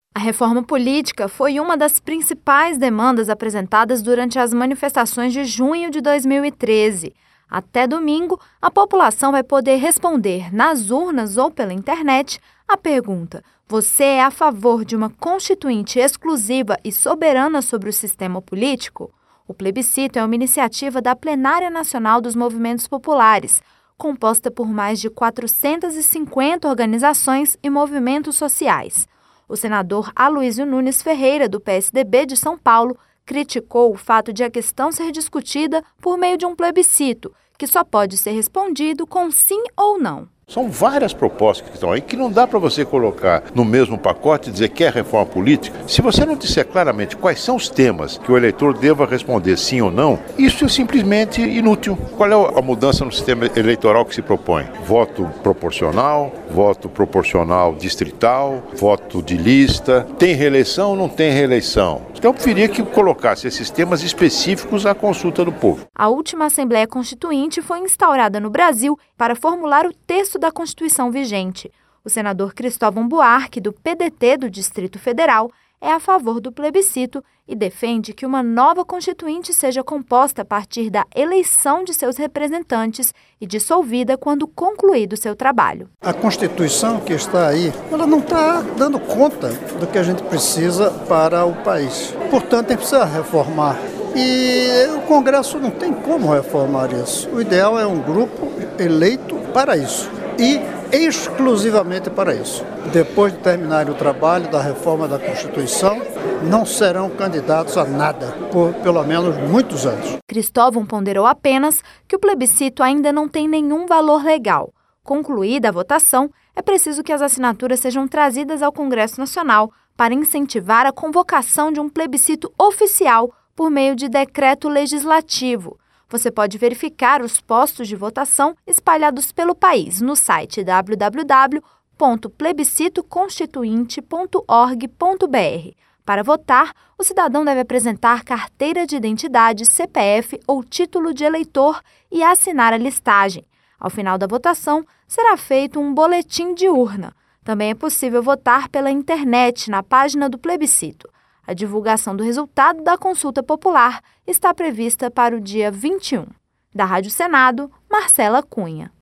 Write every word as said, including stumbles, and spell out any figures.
A reforma política foi uma das principais demandas apresentadas durante as manifestações de junho de dois mil e treze. Até domingo, a população vai poder responder nas urnas ou pela internet a pergunta: você é a favor de uma constituinte exclusiva e soberana sobre o sistema político? O plebiscito é uma iniciativa da Plenária Nacional dos Movimentos Populares, composta por mais de quatrocentas e cinquenta organizações e movimentos sociais. O senador Aloysio Nunes Ferreira, do P S D B de São Paulo, criticou o fato de a questão ser discutida por meio de um plebiscito, que só pode ser respondido com sim ou não. São várias propostas que estão aí que não dá para você colocar no mesmo pacote e dizer que é reforma política. Se você não disser claramente quais são os temas que o eleitor deva responder sim ou não, isso é simplesmente inútil. Qual é a mudança no sistema eleitoral que se propõe? Voto proporcional, voto proporcional distrital, voto de lista. Tem reeleição ou não tem reeleição? Então eu preferia que colocasse esses temas específicos à consulta do povo. A última Assembleia Constituinte foi instaurada no Brasil para formular o texto da Constituição vigente. O senador Cristóvão Buarque, do P D T do Distrito Federal, é a favor do plebiscito e defende que uma nova Constituinte seja composta a partir da eleição de seus representantes e dissolvida quando concluído seu trabalho. A Constituição que está aí, ela não está dando conta do que a gente precisa para o país. Portanto, a gente precisa reformar. E o Congresso não tem como reformar isso. O ideal é um grupo eleito para isso. E exclusivamente para isso. Depois de terminarem o trabalho da reforma da Constituição, não serão candidatos a nada, por pelo menos muitos anos. Cristóvão ponderou apenas que o plebiscito ainda não tem nenhum valor legal. Concluída a votação, é preciso que as assinaturas sejam trazidas ao Congresso Nacional para incentivar a convocação de um plebiscito oficial por meio de decreto legislativo. Você pode verificar os postos de votação espalhados pelo país no site w w w ponto plebiscito constituinte ponto org ponto b r. Para votar, o cidadão deve apresentar carteira de identidade, C P F ou título de eleitor e assinar a listagem. Ao final da votação, será feito um boletim de urna. Também é possível votar pela internet na página do plebiscito. A divulgação do resultado da consulta popular está prevista para o dia vinte e um. Da Rádio Senado, Marcela Cunha.